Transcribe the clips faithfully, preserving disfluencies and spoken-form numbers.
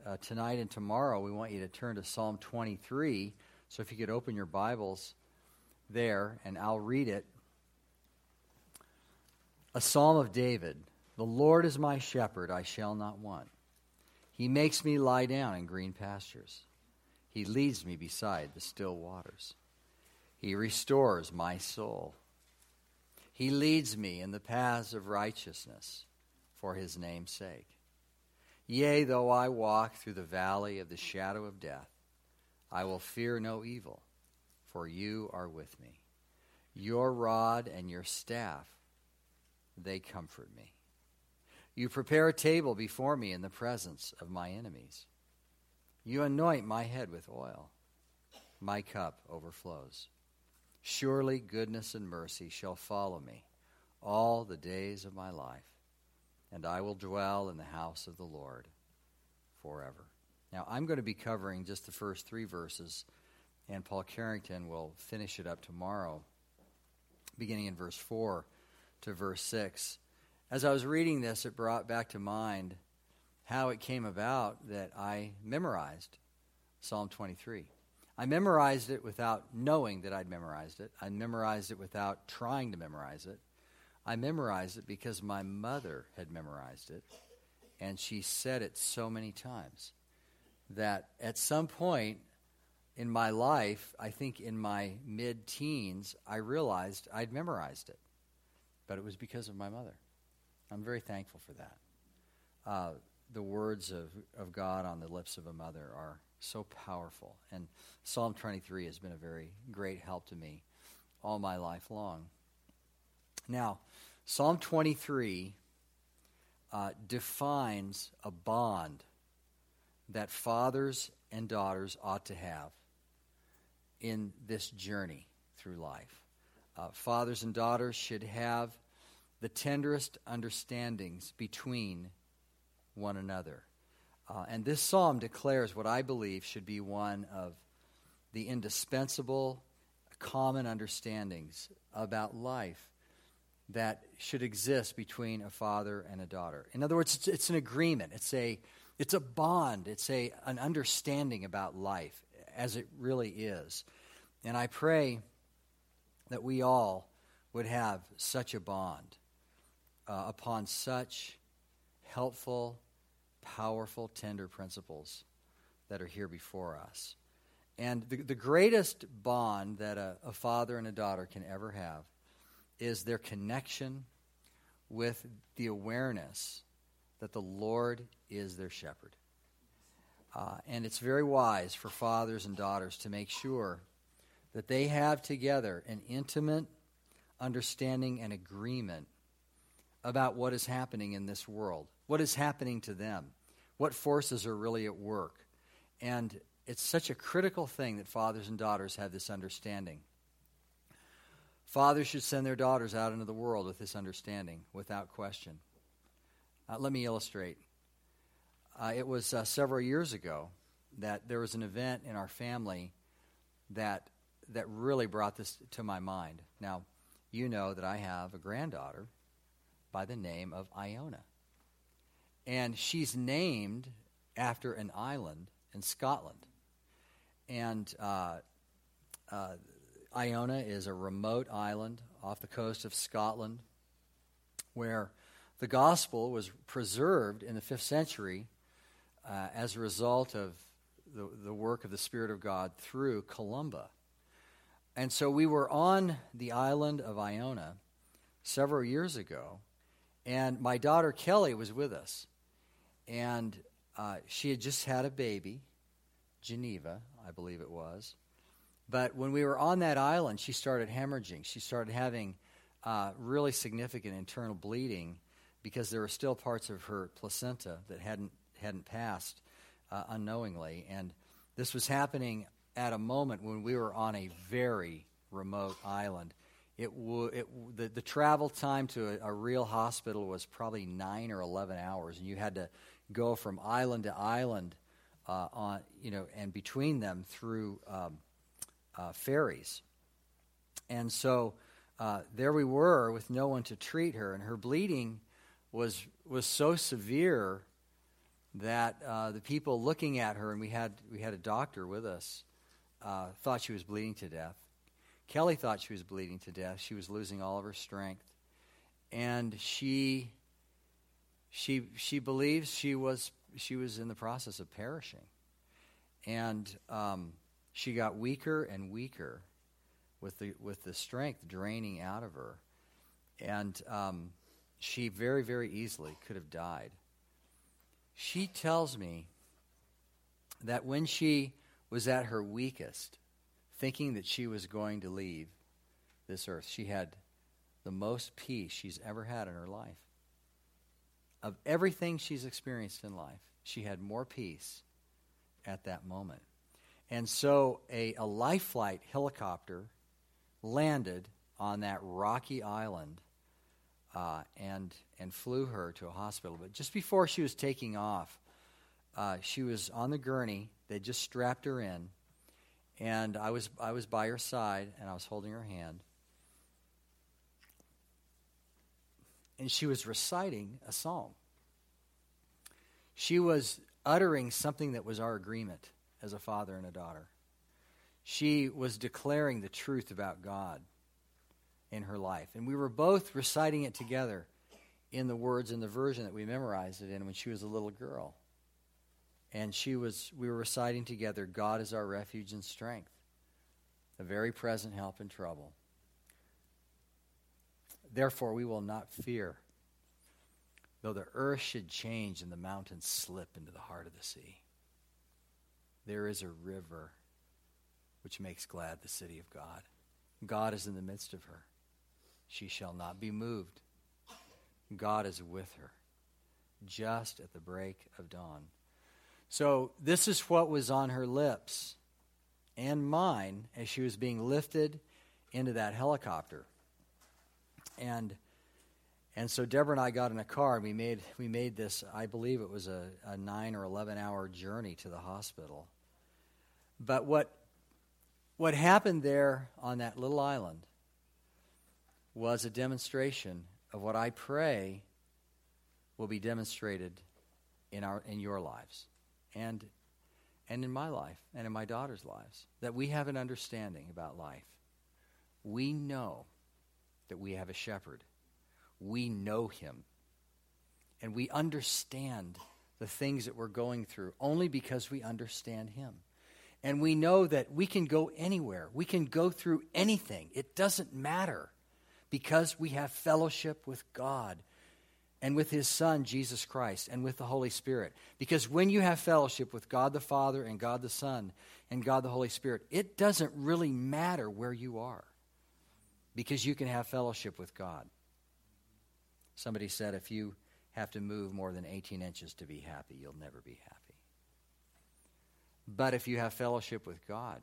uh, tonight and tomorrow, we want you to turn to Psalm twenty-three. So if you could open your Bibles there, and I'll read it. A Psalm of David. The Lord is my shepherd, I shall not want. He makes me lie down in green pastures. He leads me beside the still waters. He restores my soul. He leads me in the paths of righteousness for his name's sake. Yea, though I walk through the valley of the shadow of death, I will fear no evil, for you are with me. Your rod and your staff, they comfort me. You prepare a table before me in the presence of my enemies. You anoint my head with oil. My cup overflows. Surely goodness and mercy shall follow me all the days of my life, and I will dwell in the house of the Lord forever. Now, I'm going to be covering just the first three verses, and Paul Carrington will finish it up tomorrow, beginning in verse four to verse six. As I was reading this, it brought back to mind how it came about that I memorized Psalm twenty-three. I memorized it without knowing that I'd memorized it. I memorized it without trying to memorize it. I memorized it because my mother had memorized it, and she said it so many times that at some point in my life, I think in my mid-teens, I realized I'd memorized it. But it was because of my mother. I'm very thankful for that. Uh, the words of, of God on the lips of a mother are so powerful. And Psalm twenty-three has been a very great help to me all my life long. Now, Psalm twenty-three uh, defines a bond that fathers and daughters ought to have in this journey through life. Uh, fathers and daughters should have the tenderest understandings between one another. Uh, and this psalm declares what I believe should be one of the indispensable common understandings about life that should exist between a father and a daughter. In other words, it's, it's an agreement. It's a it's a bond. It's a an understanding about life as it really is. And I pray that we all would have such a bond uh, upon such helpful, powerful, tender principles that are here before us. And the, the greatest bond that a, a father and a daughter can ever have is their connection with the awareness that the Lord is their shepherd. Uh, and it's very wise for fathers and daughters to make sure that they have together an intimate understanding and agreement about what is happening in this world, what is happening to them, what forces are really at work. And it's such a critical thing that fathers and daughters have this understanding. Fathers should send their daughters out into the world with this understanding, without question. Uh, let me illustrate. Uh, it was uh, several years ago that there was an event in our family that that really brought this to my mind. Now, you know that I have a granddaughter by the name of Iona. And she's named after an island in Scotland. And uh, uh, Iona is a remote island off the coast of Scotland where the gospel was preserved in the fifth century uh, as a result of the, the work of the Spirit of God through Columba. And so we were on the island of Iona several years ago, and my daughter Kelly was with us. And uh, she had just had a baby, Geneva, I believe it was. But when we were on that island, she started hemorrhaging. She started having uh, really significant internal bleeding because there were still parts of her placenta that hadn't hadn't passed uh, unknowingly. And this was happening at a moment when we were on a very remote island. It, w- it w- the, the travel time to a, a real hospital was probably nine or eleven hours, and you had to go from island to island, uh, on you know, and between them through um, uh, ferries. And so uh, there we were with no one to treat her, and her bleeding was was so severe that uh, the people looking at her, and we had we had a doctor with us, uh, thought she was bleeding to death. Kelly thought she was bleeding to death. She was losing all of her strength, and she she she believes she was she was in the process of perishing, and um, she got weaker and weaker with the with the strength draining out of her, and um, she very very easily could have died. She tells me that when she was at her weakest, thinking that she was going to leave this earth, she had the most peace she's ever had in her life. Of everything she's experienced in life, she had more peace at that moment. And so a, a life flight helicopter landed on that rocky island uh, and and flew her to a hospital. But just before she was taking off, uh, she was on the gurney. They just strapped her in. And I was I was by her side, and I was holding her hand. And she was reciting a psalm. She was uttering something that was our agreement as a father and a daughter. She was declaring the truth about God in her life. And we were both reciting it together in the words in the version that we memorized it in when she was a little girl. And she was, we were reciting together, God is our refuge and strength, a very present help in trouble. Therefore we will not fear, though the earth should change and the mountains slip into the heart of the sea. There is a river which makes glad the city of God. God is in the midst of her. She shall not be moved. God is with her, just at the break of dawn. So this is what was on her lips and mine as she was being lifted into that helicopter. And and so Deborah and I got in a car, and we made we made this, I believe it was a, a nine or eleven hour journey to the hospital. But what what happened there on that little island was a demonstration of what I pray will be demonstrated in our in your lives. And and in my life and in my daughter's lives, that we have an understanding about life. We know that we have a shepherd. We know him. And we understand the things that we're going through only because we understand him. And we know that we can go anywhere. We can go through anything. It doesn't matter because we have fellowship with God and with his Son, Jesus Christ, and with the Holy Spirit. Because when you have fellowship with God the Father and God the Son and God the Holy Spirit, it doesn't really matter where you are because you can have fellowship with God. Somebody said if you have to move more than eighteen inches to be happy, you'll never be happy. But if you have fellowship with God,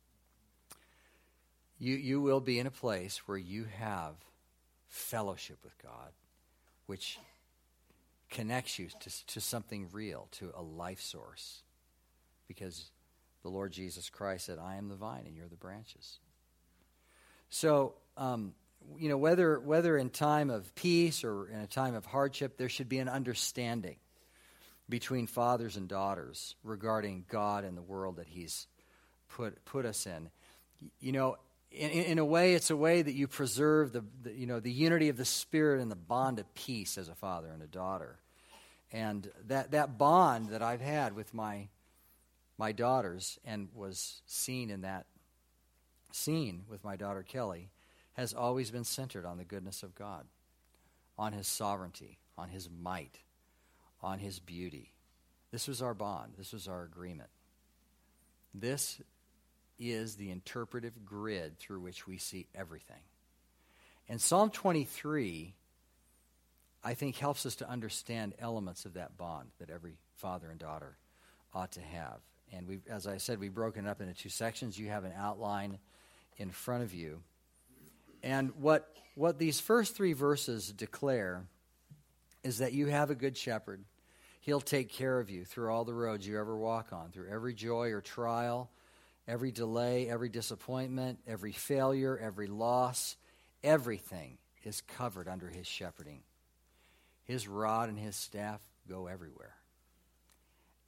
you, you will be in a place where you have fellowship with God, which connects you to, to something real, to a life source. Because the Lord Jesus Christ said, I am the vine and you're the branches. So, um, you know, whether whether in time of peace or in a time of hardship, there should be an understanding between fathers and daughters regarding God and the world that he's put put us in. You know, in, in a way, it's a way that you preserve the, the you know the unity of the Spirit and the bond of peace as a father and a daughter. And that, that bond that I've had with my my daughters and was seen in that scene with my daughter Kelly has always been centered on the goodness of God, on his sovereignty, on his might, on his beauty. This was our bond. This was our agreement. This is the interpretive grid through which we see everything. And Psalm twenty-three, I think, helps us to understand elements of that bond that every father and daughter ought to have. And we, as I said, we've broken it up into two sections. You have an outline in front of you. And what what these first three verses declare is that you have a good shepherd. He'll take care of you through all the roads you ever walk on, through every joy or trial, every delay, every disappointment, every failure, every loss. Everything is covered under his shepherding. His rod and his staff go everywhere.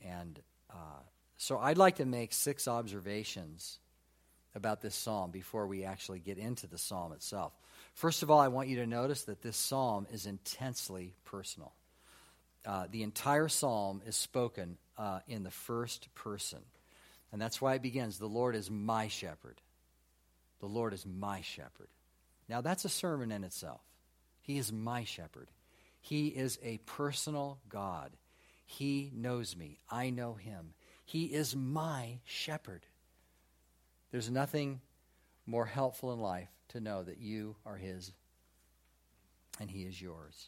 And uh, so I'd like to make six observations about this psalm before we actually get into the psalm itself. First of all, I want you to notice that this psalm is intensely personal. Uh, the entire psalm is spoken uh, in the first person. And that's why it begins, the Lord is my shepherd. The Lord is my shepherd. Now that's a sermon in itself. He is my shepherd. He is a personal God. He knows me. I know him. He is my shepherd. There's nothing more helpful in life to know that you are his and he is yours.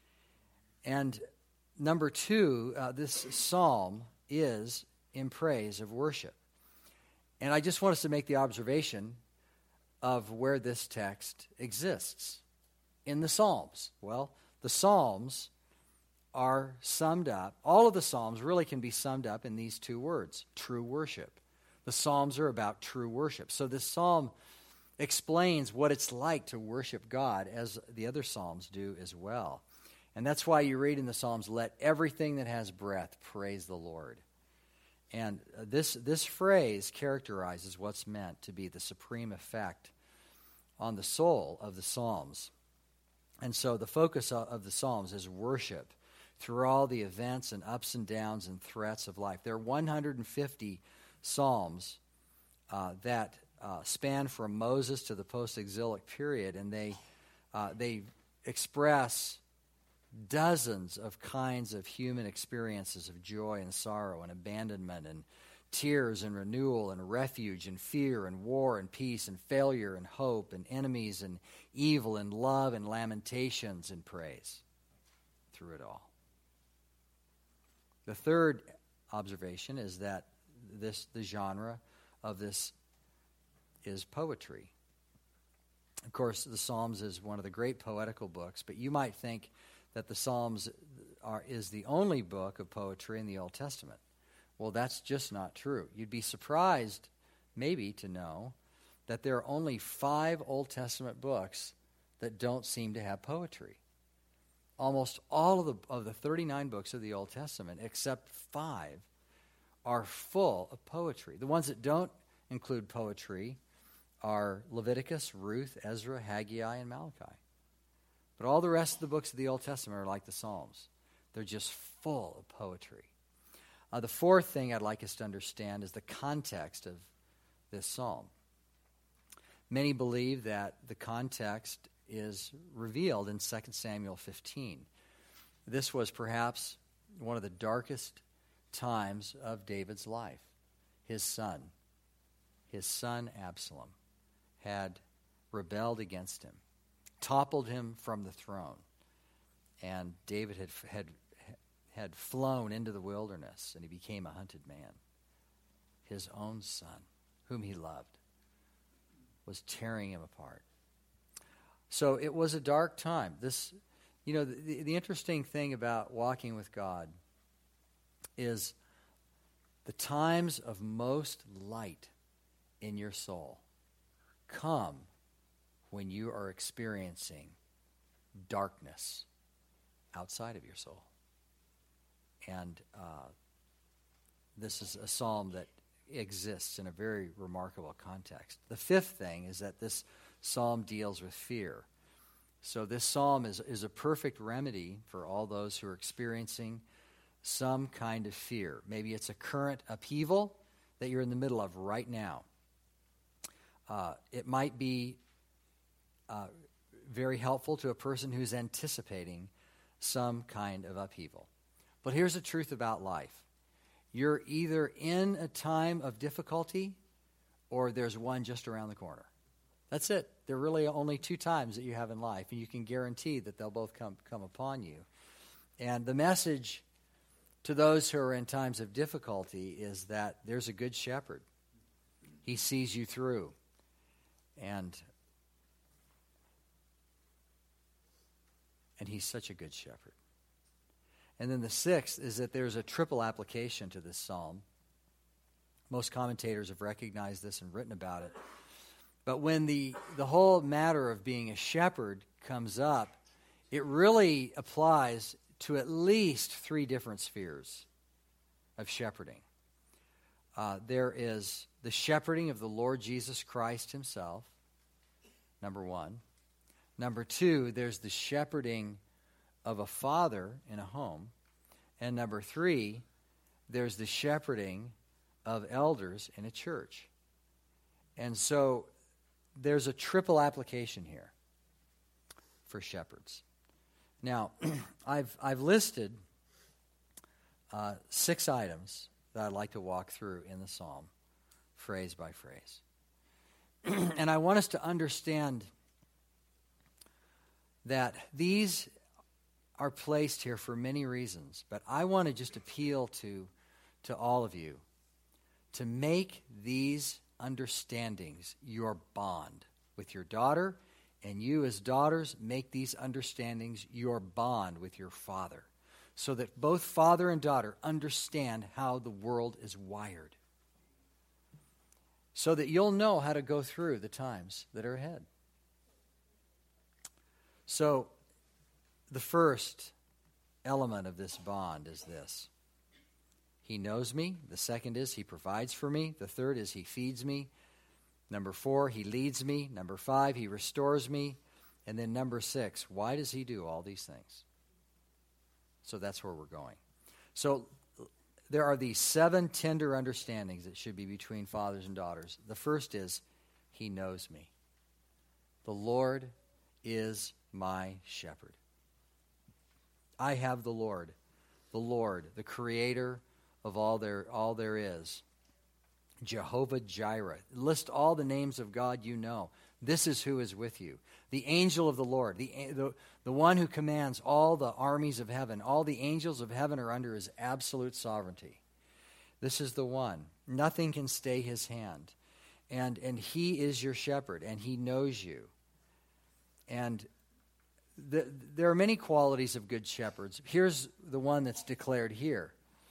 And number two, uh, this psalm is in praise of worship. And I just want us to make the observation of where this text exists in the Psalms. Well, the Psalms are summed up, all of the Psalms really can be summed up in these two words, true worship. The Psalms are about true worship. So this psalm explains what it's like to worship God, as the other Psalms do as well. And that's why you read in the Psalms, let everything that has breath praise the Lord. And this, this phrase characterizes what's meant to be the supreme effect on the soul of the Psalms. And so the focus of the Psalms is worship through all the events and ups and downs and threats of life. There are one hundred fifty Psalms uh, that uh, span from Moses to the post-exilic period, and they uh, they express dozens of kinds of human experiences of joy and sorrow and abandonment and tears and renewal and refuge and fear and war and peace and failure and hope and enemies and evil and love and lamentations and praise through it all. The third observation is that this the genre of this is poetry. Of course, the Psalms is one of the great poetical books, but you might think that the Psalms are is the only book of poetry in the Old Testament. Well, that's just not true. You'd be surprised, maybe, to know that there are only five Old Testament books that don't seem to have poetry. Almost all of the of the thirty-nine books of the Old Testament, except five, are full of poetry. The ones that don't include poetry are Leviticus, Ruth, Ezra, Haggai, and Malachi. But all the rest of the books of the Old Testament are like the Psalms. They're just full of poetry. Uh, the fourth thing I'd like us to understand is the context of this psalm. Many believe that the context is revealed in Second Samuel fifteen. This was perhaps one of the darkest times of David's life. His son, his son Absalom, had rebelled against him, toppled him from the throne, and David had had had flown into the wilderness, and he became a hunted man. His own son, whom he loved, was tearing him apart. So it was a dark time. This, you know, the, the interesting thing about walking with God is the times of most light in your soul come when you are experiencing darkness outside of your soul. And uh, this is a psalm that exists in a very remarkable context. The fifth thing is that this psalm deals with fear. So this psalm is, is a perfect remedy for all those who are experiencing some kind of fear. Maybe it's a current upheaval that you're in the middle of right now. Uh, it might be uh, very helpful to a person who's anticipating some kind of upheaval. But here's the truth about life. You're either in a time of difficulty or there's one just around the corner. That's it. There are really only two times that you have in life, and you can guarantee that they'll both come, come upon you. And the message to those who are in times of difficulty is that there's a good shepherd. He sees you through. And, and he's such a good shepherd. And then the sixth is that there's a triple application to this psalm. Most commentators have recognized this and written about it. But when the, the whole matter of being a shepherd comes up, it really applies to at least three different spheres of shepherding. Uh, there is the shepherding of the Lord Jesus Christ himself, number one. Number two, there's the shepherding of a father in a home. And number three, there's the shepherding of elders in a church. And so there's a triple application here for shepherds. Now, I've I've listed uh, six items that I'd like to walk through in the psalm, phrase by phrase. And I want us to understand that these are placed here for many reasons, but I want to just appeal to, to all of you to make these understandings your bond with your daughter, and you as daughters make these understandings your bond with your father, so that both father and daughter understand how the world is wired, so that you'll know how to go through the times that are ahead. So, the first element of this bond is this. He knows me. The second is he provides for me. The third is he feeds me. Number four, he leads me. Number five, he restores me. And then number six, why does he do all these things? So that's where we're going. So there are these seven tender understandings that should be between fathers and daughters. The first is, he knows me. The Lord is my shepherd. I have the Lord, the Lord, the creator of all there all there is. Jehovah Jireh. List all the names of God you know. This is who is with you. The angel of the Lord, the, the, the one who commands all the armies of heaven. All the angels of heaven are under his absolute sovereignty. This is the one. Nothing can stay his hand. And, and he is your shepherd, and he knows you. And the, there are many qualities of good shepherds. Here's the one that's declared here.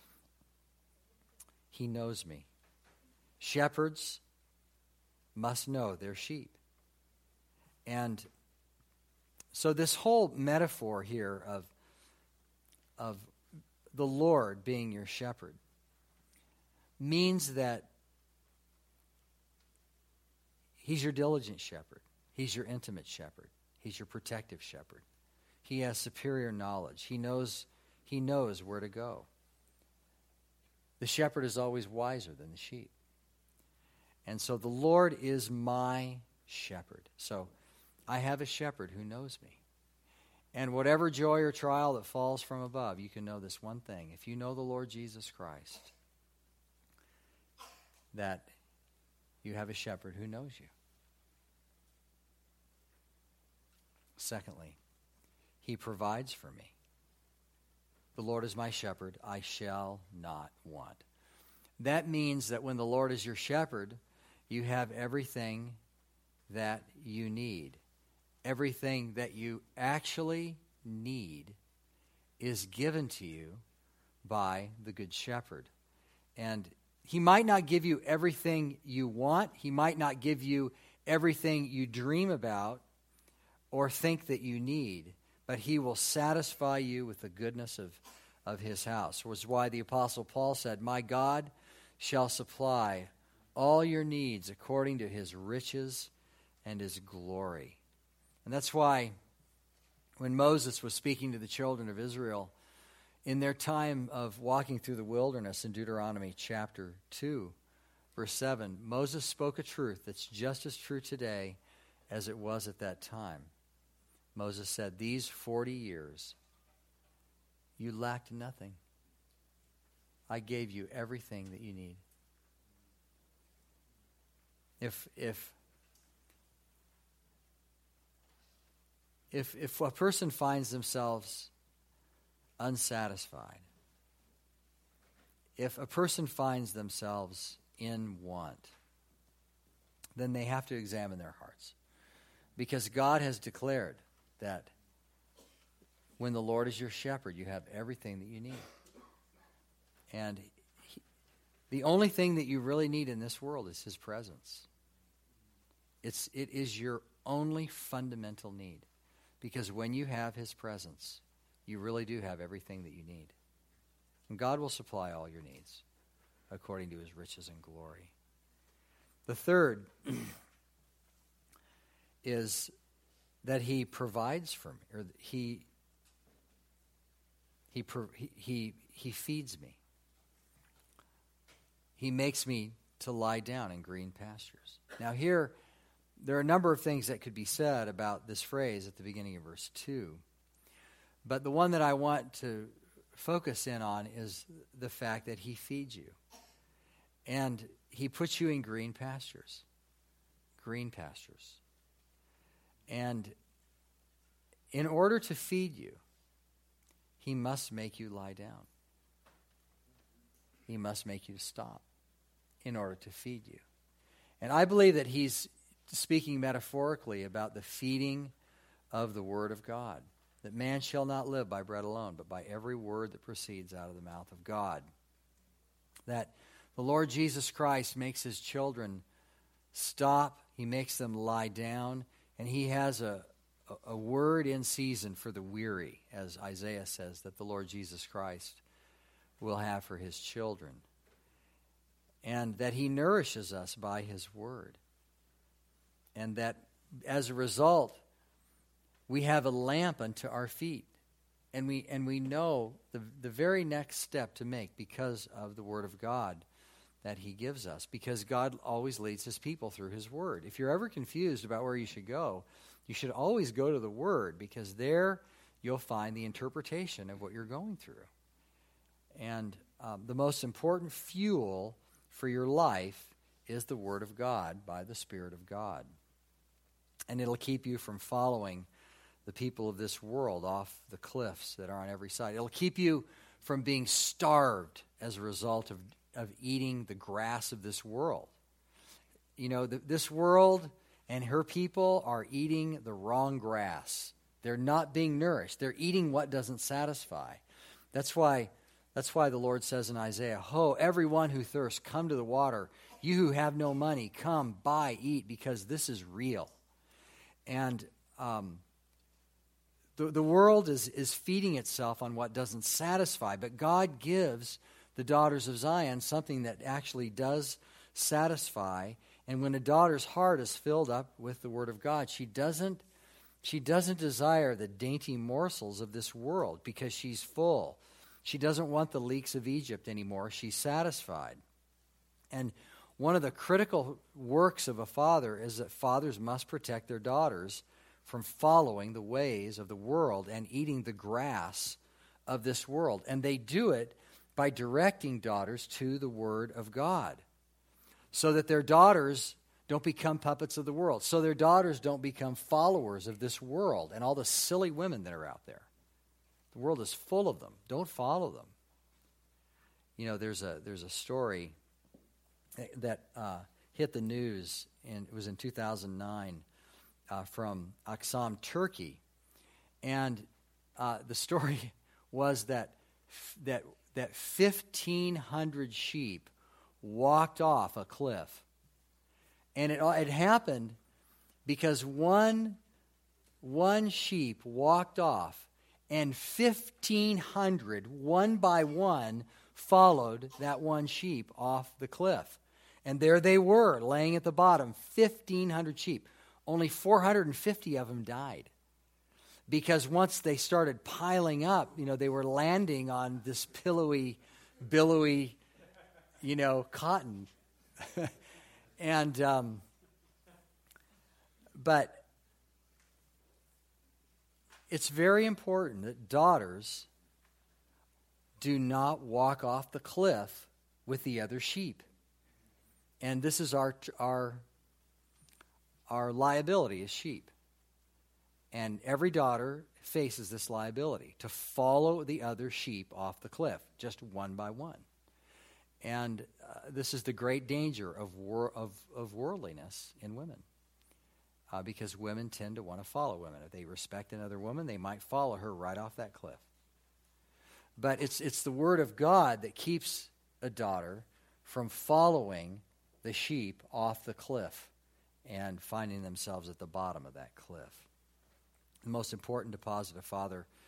He knows me. Shepherds must know their sheep. And so this whole metaphor here of, of the Lord being your shepherd means that he's your diligent shepherd. He's your intimate shepherd. He's your protective shepherd. He has superior knowledge. He knows, he knows where to go. The shepherd is always wiser than the sheep. And so the Lord is my shepherd. So I have a shepherd who knows me. And whatever joy or trial that falls from above, you can know this one thing. If you know the Lord Jesus Christ, that you have a shepherd who knows you. Secondly, he provides for me. The Lord is my shepherd, I shall not want. That means that when the Lord is your shepherd, you have everything that you need. Everything that you actually need is given to you by the Good Shepherd. And he might not give you everything you want. He might not give you everything you dream about or think that you need, but he will satisfy you with the goodness of, of his house. Which is why the Apostle Paul said, my God shall supply all your needs according to his riches and his glory. And that's why when Moses was speaking to the children of Israel in their time of walking through the wilderness in Deuteronomy chapter two, verse seven, Moses spoke a truth that's just as true today as it was at that time. Moses said, these forty years, you lacked nothing. I gave you everything that you need. If if if if a person finds themselves unsatisfied, if a person finds themselves in want, then they have to examine their hearts. Because God has declared that when the Lord is your shepherd, you have everything that you need. And he, the only thing that you really need in this world is his presence. It's, it is your only fundamental need. Because when you have his presence, you really do have everything that you need. And God will supply all your needs according to his riches and glory. The third is that he provides for me, or he he he he, he feeds me. He makes me to lie down in green pastures. Now here, there are a number of things that could be said about this phrase at the beginning of verse two. But the one that I want to focus in on is the fact that he feeds you. And he puts you in green pastures. Green pastures. And in order to feed you, he must make you lie down. He must make you stop in order to feed you. And I believe that he's speaking metaphorically about the feeding of the Word of God. That man shall not live by bread alone, but by every word that proceeds out of the mouth of God. That the Lord Jesus Christ makes his children stop, he makes them lie down, and he has a, a, a word in season for the weary, as Isaiah says, that the Lord Jesus Christ will have for his children. And that he nourishes us by his word. And that as a result, we have a lamp unto our feet. And we and we know the, the very next step to make because of the word of God that he gives us. Because God always leads his people through his word. If you're ever confused about where you should go, you should always go to the word, because there you'll find the interpretation of what you're going through. And um, the most important fuel for your life is the word of God by the Spirit of God. And it'll keep you from following the people of this world off the cliffs that are on every side. It'll keep you from being starved as a result of, of eating the grass of this world. You know, the, this world and her people are eating the wrong grass. They're not being nourished. They're eating what doesn't satisfy. That's why, that's why the Lord says in Isaiah, "Ho, everyone who thirsts, come to the water. You who have no money, come, buy, eat, because this is real." And um, the, the world is, is feeding itself on what doesn't satisfy, but God gives the daughters of Zion something that actually does satisfy. And when a daughter's heart is filled up with the word of God, she doesn't she doesn't desire the dainty morsels of this world because she's full. She doesn't want the leeks of Egypt anymore. She's satisfied. And one of the critical works of a father is that fathers must protect their daughters from following the ways of the world and eating the grass of this world. And they do it by directing daughters to the Word of God, so that their daughters don't become puppets of the world, so their daughters don't become followers of this world and all the silly women that are out there. The world is full of them. Don't follow them. You know, there's a there's a story that uh, hit the news, and it was in two thousand nine uh, from Aksam, Turkey, and uh, the story was that that that fifteen hundred sheep walked off a cliff, and it it happened because one one sheep walked off, and fifteen hundred, one by one, followed that one sheep off the cliff. And there they were, laying at the bottom, fifteen hundred sheep. Only four hundred fifty of them died. Because once they started piling up, you know, they were landing on this pillowy, billowy, you know, cotton. and, um, but it's very important that daughters do not walk off the cliff with the other sheep. And this is our our our liability as sheep. And every daughter faces this liability to follow the other sheep off the cliff, just one by one. And uh, this is the great danger of wor- of, of worldliness in women, uh, because women tend to want to follow women. If they respect another woman, they might follow her right off that cliff. But it's it's the word of God that keeps a daughter from following the sheep off the cliff and finding themselves at the bottom of that cliff. The most important deposit a father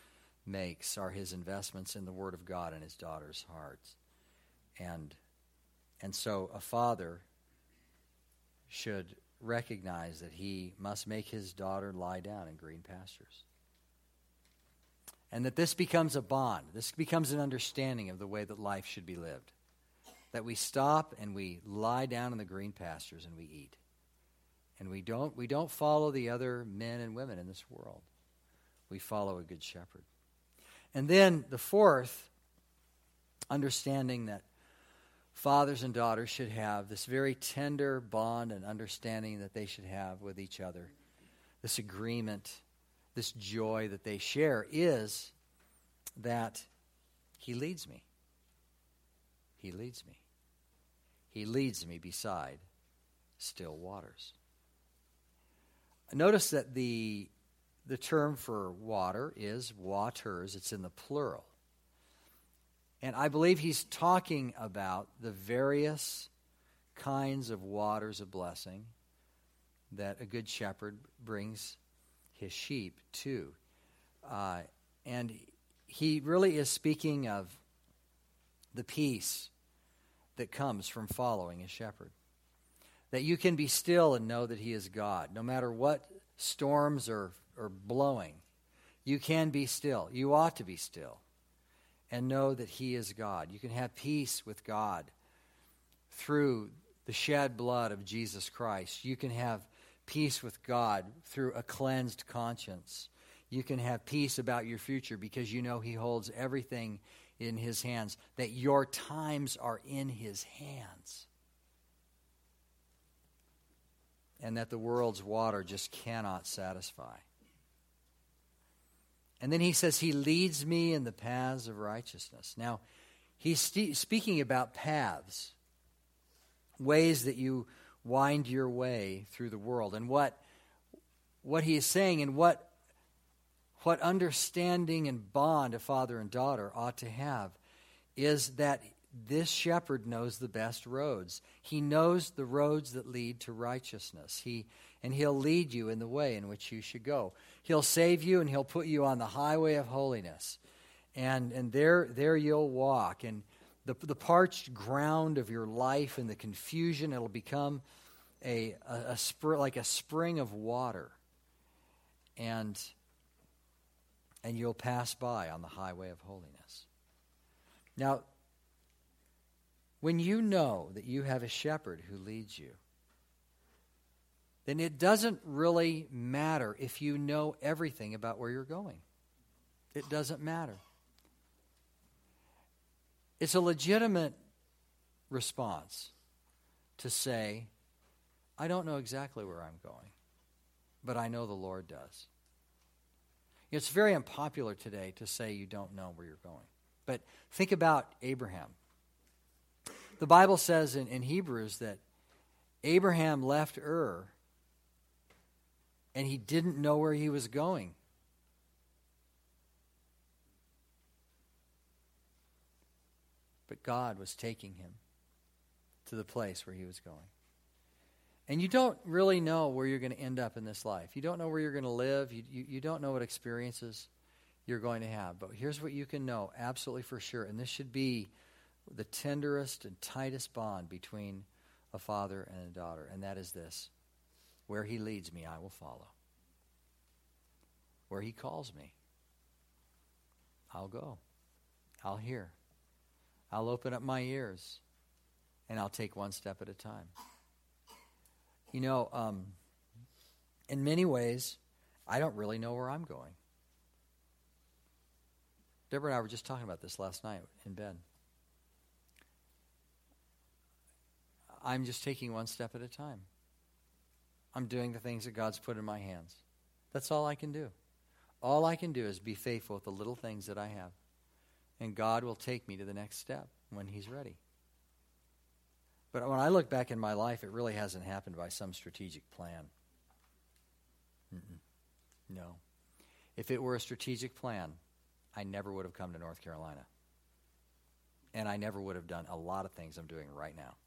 makes are his investments in the Word of God in his daughters' hearts. And, and so a father should recognize that he must make his daughter lie down in green pastures. And that this becomes a bond. This becomes an understanding of the way that life should be lived. That we stop and we lie down in the green pastures and we eat. And we don't, we don't follow the other men and women in this world. We follow a good shepherd. And then the fourth, understanding that fathers and daughters should have this very tender bond and understanding that they should have with each other. This agreement, this joy that they share is that he leads me. He leads me. He leads me beside still waters. Notice that the, the term for water is waters. It's in the plural. And I believe he's talking about the various kinds of waters of blessing that a good shepherd brings his sheep to. Uh, and he really is speaking of the peace that comes from following a shepherd. That you can be still and know that he is God. No matter what storms are, are blowing, you can be still. You ought to be still and know that he is God. You can have peace with God through the shed blood of Jesus Christ. You can have peace with God through a cleansed conscience. You can have peace about your future because you know he holds everything in his hands, that your times are in his hands, and that the world's water just cannot satisfy. And then he says, he leads me in the paths of righteousness. Now, he's st- speaking about paths, ways that you wind your way through the world. And what, what he is saying and what What understanding and bond a father and daughter ought to have is that this shepherd knows the best roads. He knows the roads that lead to righteousness. He and he'll lead you in the way in which you should go. He'll save you and he'll put you on the highway of holiness. And and there there you'll walk. And the the parched ground of your life and the confusion, it'll become a a, a spr- like a spring of water. And And you'll pass by on the highway of holiness. Now, when you know that you have a shepherd who leads you, then it doesn't really matter if you know everything about where you're going. It doesn't matter. It's a legitimate response to say, I don't know exactly where I'm going, but I know the Lord does. It's very unpopular today to say you don't know where you're going. But think about Abraham. The Bible says in, in Hebrews that Abraham left Ur and he didn't know where he was going. But God was taking him to the place where he was going. And you don't really know where you're going to end up in this life. You don't know where you're going to live. You, you, you don't know what experiences you're going to have. But here's what you can know absolutely for sure. And this should be the tenderest and tightest bond between a father and a daughter. And that is this. Where he leads me, I will follow. Where he calls me, I'll go. I'll hear. I'll open up my ears. And I'll take one step at a time. You know, um, in many ways, I don't really know where I'm going. Deborah and I were just talking about this last night in bed. I'm just taking one step at a time. I'm doing the things that God's put in my hands. That's all I can do. All I can do is be faithful with the little things that I have. And God will take me to the next step when he's ready. But when I look back in my life, it really hasn't happened by some strategic plan. Mm-mm. No. If it were a strategic plan, I never would have come to North Carolina. And I never would have done a lot of things I'm doing right now.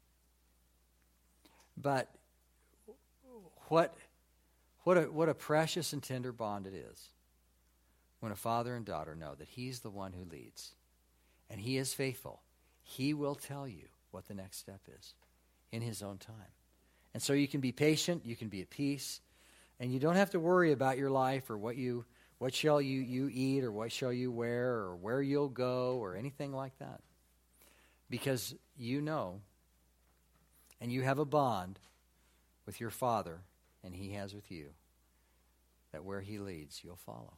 But what, what, a, what a precious and tender bond it is when a father and daughter know that he's the one who leads, and he is faithful, he will tell you what the next step is in his own time. And so you can be patient, you can be at peace, and you don't have to worry about your life or what you what shall you, you eat or what shall you wear or where you'll go or anything like that. Because you know and you have a bond with your Father, and he has with you, that where he leads, you'll follow.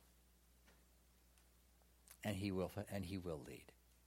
And he will and he will lead.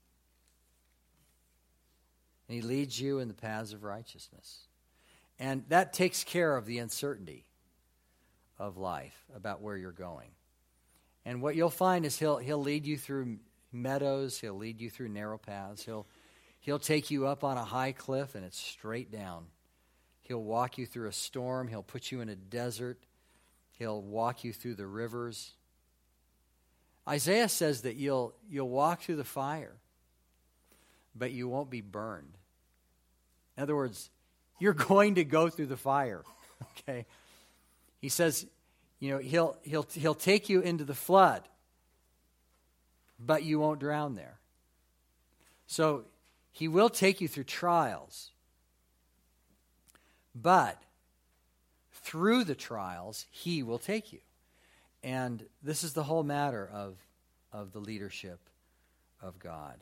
And he leads you in the paths of righteousness. And that takes care of the uncertainty of life about where you're going. And what you'll find is he'll he'll lead you through meadows, he'll lead you through narrow paths, he'll he'll take you up on a high cliff and it's straight down. He'll walk you through a storm, he'll put you in a desert, he'll walk you through the rivers. Isaiah says that you'll you'll walk through the fire, but you won't be burned. In other words, you're going to go through the fire. Okay? He says, you know, he'll he'll he'll take you into the flood, but you won't drown there. So he will take you through trials. But through the trials, he will take you. And this is the whole matter of, of the leadership of God.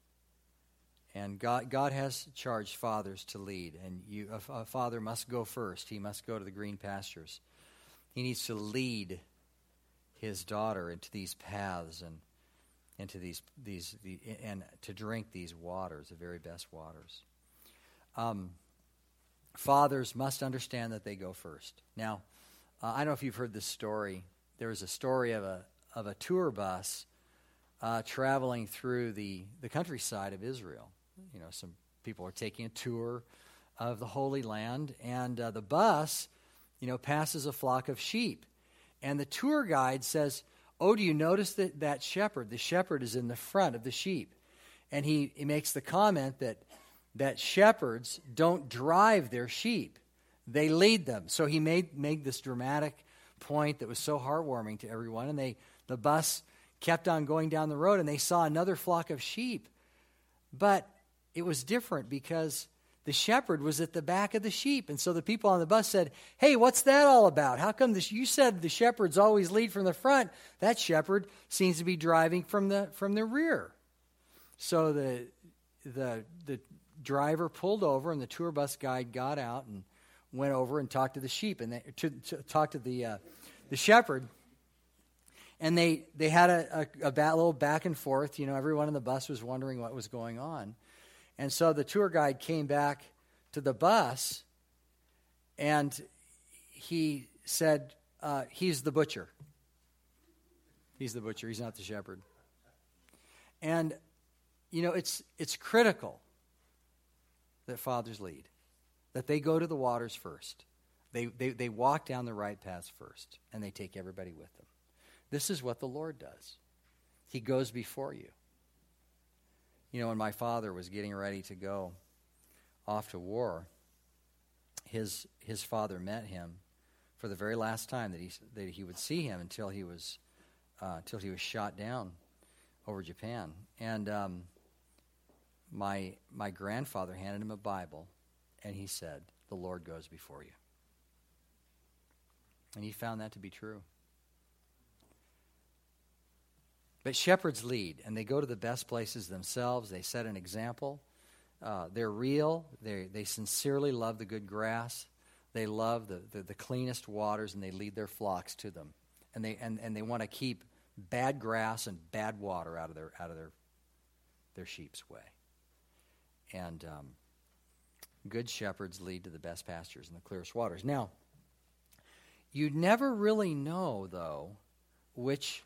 And God, God has charged fathers to lead. And you, a, a father must go first. He must go to the green pastures. He needs to lead his daughter into these paths and into these these the, and to drink these waters, the very best waters. Um, fathers must understand that they go first. Now, uh, I don't know if you've heard this story. There was a story of a of a tour bus uh, traveling through the, the countryside of Israel. You know, some people are taking a tour of the Holy Land, and uh, the bus, you know, passes a flock of sheep. And the tour guide says, "Oh, do you notice that that shepherd? The shepherd is in the front of the sheep." And he, he makes the comment that that shepherds don't drive their sheep. They lead them. So he made, made this dramatic point that was so heartwarming to everyone. And they the bus kept on going down the road, and they saw another flock of sheep. But it was different because the shepherd was at the back of the sheep. And so the people on the bus said, "Hey, what's that all about? How come this? You said the shepherds always lead from the front. That shepherd seems to be driving from the from the rear." So the the the driver pulled over, and the tour bus guide got out and went over and talked to the sheep and they, to, to talk to the uh, the shepherd. And they they had a, a, a bat, little back and forth. You know, everyone in the bus was wondering what was going on. And so the tour guide came back to the bus, and he said, uh, he's the butcher. He's the butcher. He's not the shepherd. And, you know, it's it's critical that fathers lead, that they go to the waters first. They, they, they walk down the right paths first, and they take everybody with them. This is what the Lord does. He goes before you. You know, when my father was getting ready to go off to war, his his father met him for the very last time that he that he would see him until he was uh, until he was shot down over Japan. And um, my my grandfather handed him a Bible, and he said, "The Lord goes before you." And he found that to be true. But shepherds lead, and they go to the best places themselves. They set an example. Uh, they're real. They they sincerely love the good grass. They love the, the, the cleanest waters, and they lead their flocks to them. And they and, and they want to keep bad grass and bad water out of their out of their their sheep's way. And um, good shepherds lead to the best pastures and the clearest waters. Now, you never really know, though, which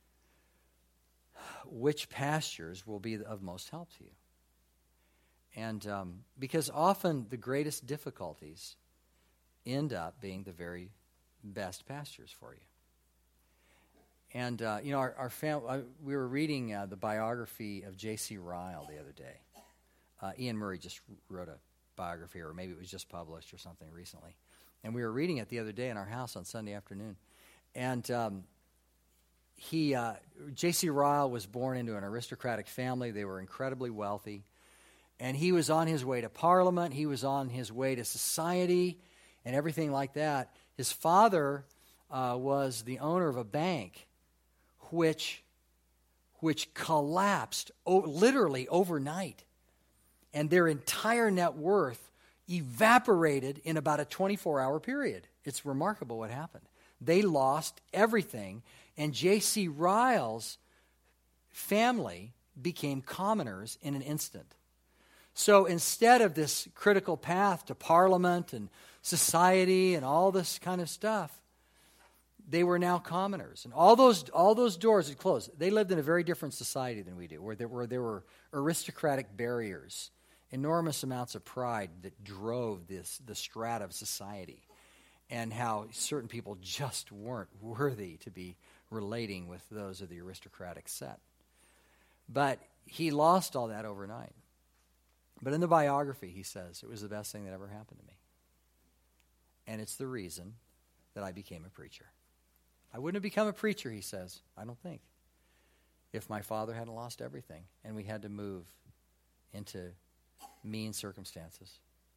which pastures will be of most help to you. And um, because often the greatest difficulties end up being the very best pastures for you. And, uh, you know, our, our fam- uh, we were reading uh, the biography of J C Ryle the other day. Uh, Ian Murray just wrote a biography, or maybe it was just published or something recently. And we were reading it the other day in our house on Sunday afternoon. And um, he uh, J C Ryle was born into an aristocratic family. They were incredibly wealthy. And he was on his way to Parliament. He was on his way to society and everything like that. His father uh, was the owner of a bank which, which collapsed o- literally overnight. And their entire net worth evaporated in about a twenty-four hour period. It's remarkable what happened. They lost everything, and J C Ryle's family became commoners in an instant. So instead of this critical path to Parliament and society and all this kind of stuff, they were now commoners. And all those all those doors had closed. They lived in a very different society than we do, where there were, there were aristocratic barriers, enormous amounts of pride that drove this the strata of society, and how certain people just weren't worthy to be relating with those of the aristocratic set. But he lost all that overnight. But in the biography, he says, it was the best thing that ever happened to me. And it's the reason that I became a preacher. I wouldn't have become a preacher, he says, I don't think, if my father hadn't lost everything and we had to move into mean circumstances.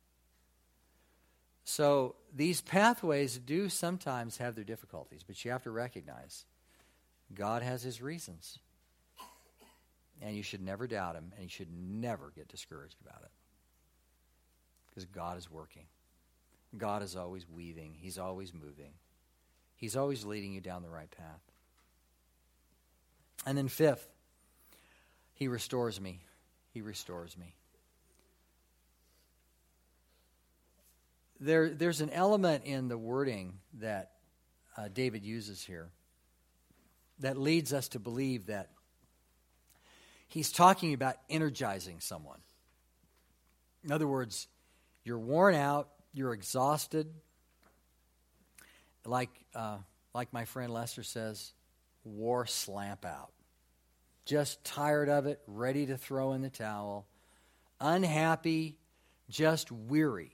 So these pathways do sometimes have their difficulties, but you have to recognize God has his reasons. And you should never doubt him, and you should never get discouraged about it. Because God is working. God is always weaving. He's always moving. He's always leading you down the right path. And then fifth, he restores me. He restores me. There, there's an element in the wording that uh, David uses here that leads us to believe that he's talking about energizing someone. In other words, you're worn out, you're exhausted. Like, uh, like my friend Lester says, wore slamp out. Just tired of it, ready to throw in the towel, unhappy, just weary.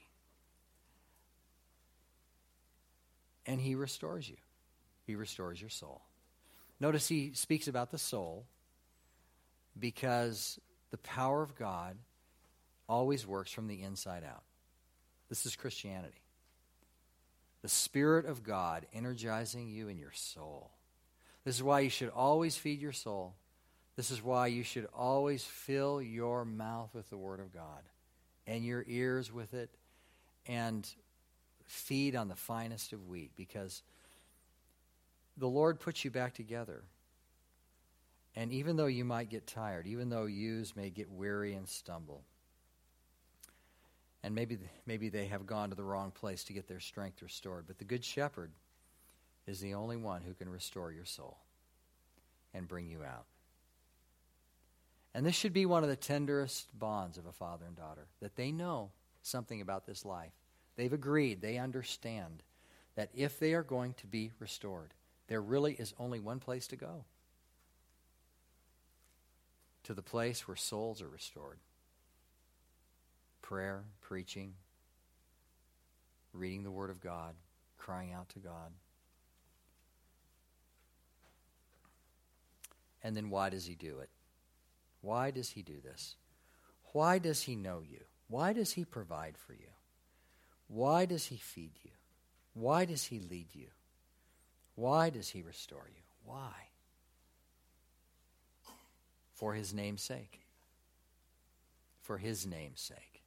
And he restores you. He restores your soul. Notice he speaks about the soul because the power of God always works from the inside out. This is Christianity. The Spirit of God energizing you in your soul. This is why you should always feed your soul. This is why you should always fill your mouth with the Word of God and your ears with it, and feed on the finest of wheat, because the Lord puts you back together. And even though you might get tired, even though ewes may get weary and stumble, and maybe maybe they have gone to the wrong place to get their strength restored, but the Good Shepherd is the only one who can restore your soul and bring you out. And this should be one of the tenderest bonds of a father and daughter, that they know something about this life. They've agreed, they understand that if they are going to be restored, there really is only one place to go. To the place where souls are restored. Prayer, preaching, reading the Word of God, crying out to God. And then why does he do it? Why does he do this? Why does he know you? Why does he provide for you? Why does he feed you? Why does he lead you? Why does he restore you? Why? For his name's sake. For his name's sake.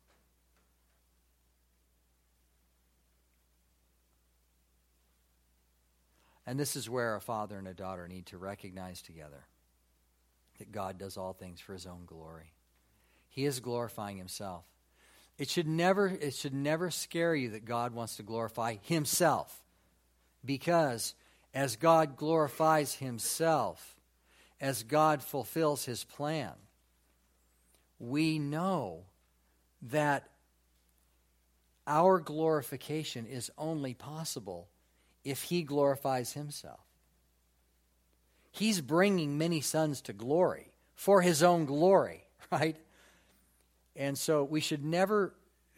And this is where a father and a daughter need to recognize together that God does all things for his own glory. He is glorifying himself. It should never, it should never scare you that God wants to glorify himself, because as God glorifies himself, as God fulfills his plan, we know that our glorification is only possible if he glorifies himself. He's bringing many sons to glory for his own glory, right? And so we should never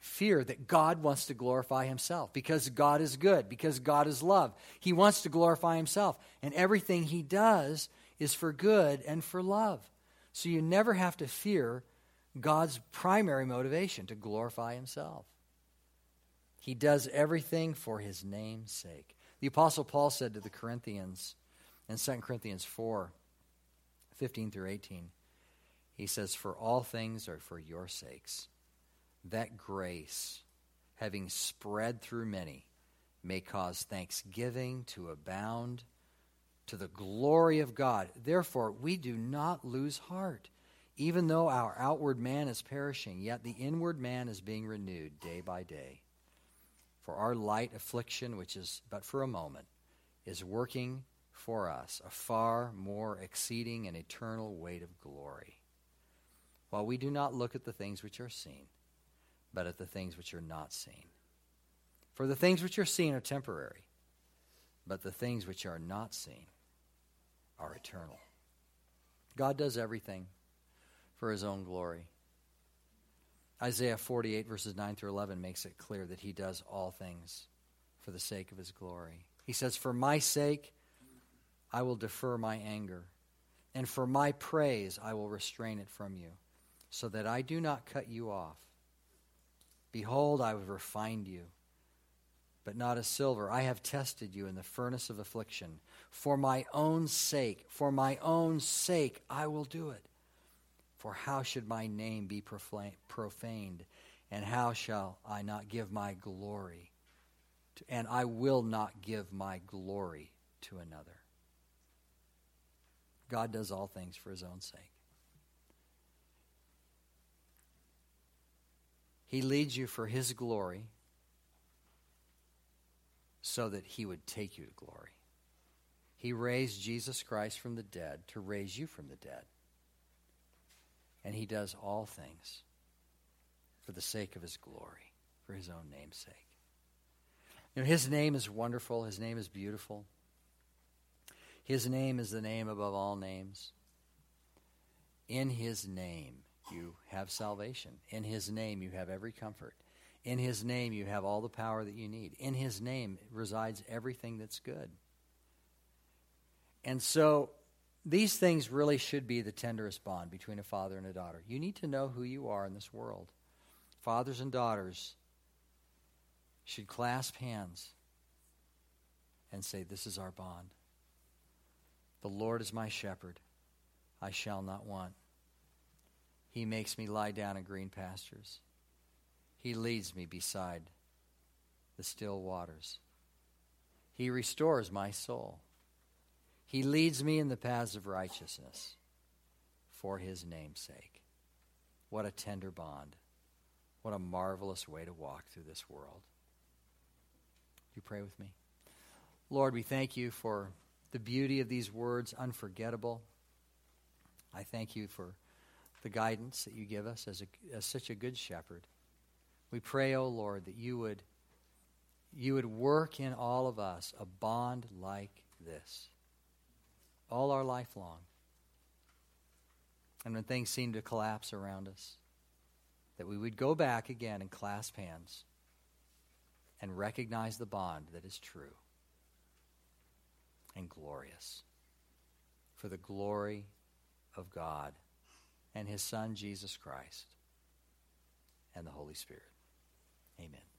fear that God wants to glorify himself because God is good, because God is love. He wants to glorify himself, and everything he does is for good and for love. So you never have to fear God's primary motivation, to glorify himself. He does everything for his name's sake. The Apostle Paul said to the Corinthians in Second Corinthians four, fifteen through eighteen, he says, "For all things are for your sakes, that grace, having spread through many, may cause thanksgiving to abound to the glory of God. Therefore, we do not lose heart. Even though our outward man is perishing, yet the inward man is being renewed day by day. For our light affliction, which is but for a moment, is working for us a far more exceeding and eternal weight of glory. While we do not look at the things which are seen, but at the things which are not seen. For the things which are seen are temporary, but the things which are not seen are eternal." God does everything for his own glory. Isaiah forty-eight, verses nine through eleven makes it clear that he does all things for the sake of his glory. He says, "For my sake I will defer my anger, and for my praise I will restrain it from you, so that I do not cut you off. Behold, I have refined you, but not as silver. I have tested you in the furnace of affliction. For my own sake, for my own sake I will do it. For how should my name be profaned, and how shall I not give my glory? To, and I will not give my glory to another." God does all things for his own sake. He leads you for his glory so that he would take you to glory. He raised Jesus Christ from the dead to raise you from the dead. And he does all things for the sake of his glory, for his own name's sake. You know, his name is wonderful. His name is beautiful. His name is the name above all names. In his name you have salvation. In his name you have every comfort. In his name you have all the power that you need. In his name resides everything that's good. And so these things really should be the tenderest bond between a father and a daughter. You need to know who you are in this world. Fathers and daughters should clasp hands and say, "This is our bond. The Lord is my shepherd. I shall not want. He makes me lie down in green pastures. He leads me beside the still waters. He restores my soul. He leads me in the paths of righteousness for his name's sake." What a tender bond. What a marvelous way to walk through this world. You pray with me. Lord, we thank you for the beauty of these words, unforgettable. I thank you for the guidance that you give us as, a, as such a good shepherd. We pray, O Lord, that you would, you would work in all of us a bond like this, all our life long. And when things seem to collapse around us, that we would go back again and clasp hands and recognize the bond that is true and glorious for the glory of God and his Son, Jesus Christ, and the Holy Spirit. Amen.